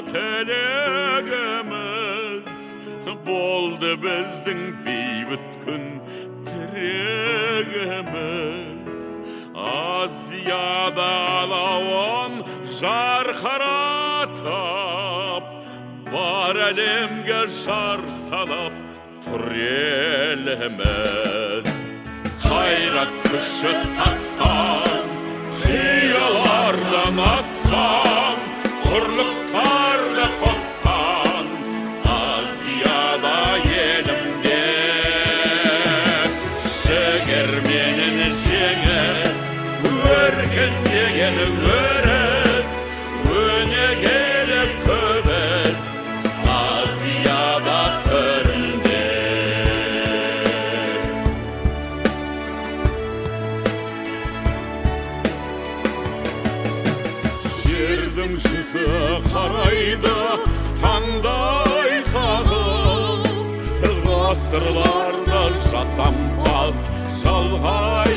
тілегіміз, болды біздің бейбіт күн тірегіміз. Азияда алауын жарқыратып, бар әлемге жар салып тұр еліміз. Қайрат күші тастан, қиялардан асқан, құрлықтарды қосқан, Азияда елімде жігерменен жеңіс, өркендеген өріс, өнегелі көбіс, Азияда төрінде. Жердің жүзі қарайды таңдай қағып, ғасырларда жасампаз жалғай